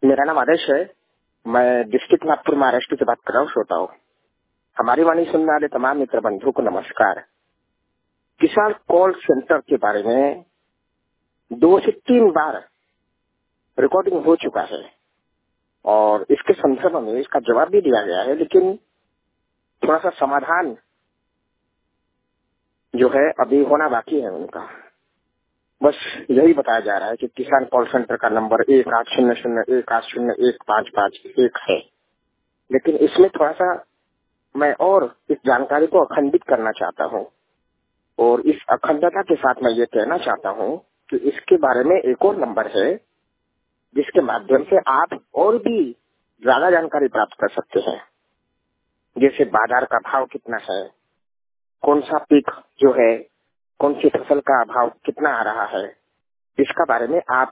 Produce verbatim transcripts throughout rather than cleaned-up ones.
मेरा नाम आदेश है। मैं डिस्ट्रिक्ट नागपुर महाराष्ट्र से बात कर रहा हूँ। श्रोता हूँ, हमारी वाणी सुनने वाले तमाम मित्र बंधुओं को नमस्कार। किसान कॉल सेंटर के बारे में दो से तीन बार रिकॉर्डिंग हो चुका है और इसके संदर्भ में इसका जवाब भी दिया गया है, लेकिन थोड़ा सा समाधान जो है अभी होना बाकी है उनका। बस यही बताया जा रहा है कि किसान कॉल सेंटर का नंबर एक आठ शून्य शून्य एक आठ शून्य एक पाँच पाँच एक है, लेकिन इसमें थोड़ा सा मैं और इस जानकारी को अखंडित करना चाहता हूँ और इस अखंडता के साथ मैं ये कहना चाहता हूँ कि इसके बारे में एक और नंबर है जिसके माध्यम से आप और भी ज्यादा जानकारी प्राप्त कर सकते हैं। जैसे बाजार का भाव कितना है, कौन सा पीक जो है, कौन सी फसल का भाव कितना आ रहा है, इसका बारे में आप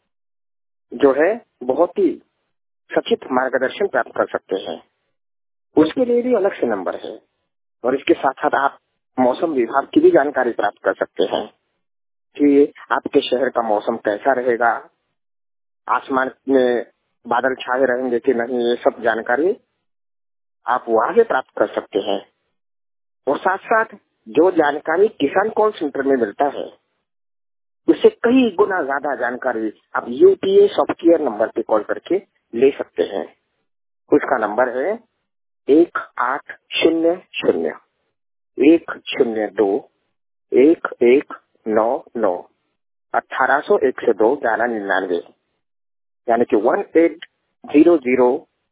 जो है बहुत ही सचित मार्गदर्शन प्राप्त कर सकते हैं। उसके लिए भी अलग से नंबर है और इसके साथ साथ आप मौसम विभाग की भी जानकारी प्राप्त कर सकते हैं कि आपके शहर का मौसम कैसा रहेगा, आसमान में बादल छाए रहेंगे कि नहीं, ये सब जानकारी आप वहां से प्राप्त कर सकते हैं। और साथ साथ जो जानकारी किसान कॉल सेंटर में मिलता है उससे कई गुना ज्यादा जानकारी आप यूपीए सॉफ्टवेयर नंबर पे कॉल करके ले सकते हैं। उसका नंबर है एक आठ शून्य शून्य एक शून्य दो एक एक नौ नौ अठारह सौ एक से दो ग्यारह निन्यानवे, यानी कि one eight zero zero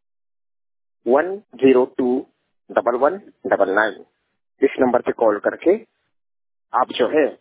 one zero two double one double nine. इस नंबर पे कॉल करके आप जो है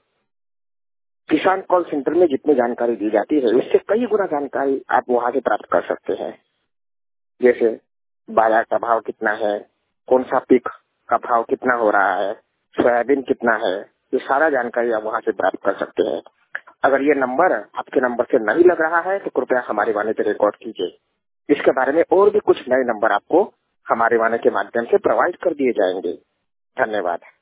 किसान कॉल सेंटर में जितनी जानकारी दी जाती है उससे कई गुना जानकारी आप वहां से प्राप्त कर सकते हैं। जैसे बाजार का भाव कितना है, कौन सा पीक का भाव कितना हो रहा है, सोयाबीन कितना है, ये सारा जानकारी आप वहां से प्राप्त कर सकते हैं। अगर ये नंबर आपके नंबर से नहीं लग रहा है तो कृपया हमारे वाणी पे रिकॉर्ड कीजिए। इसके बारे में और भी कुछ नए नंबर आपको हमारे वाणी के माध्यम से प्रोवाइड कर दिए जाएंगे। धन्यवाद।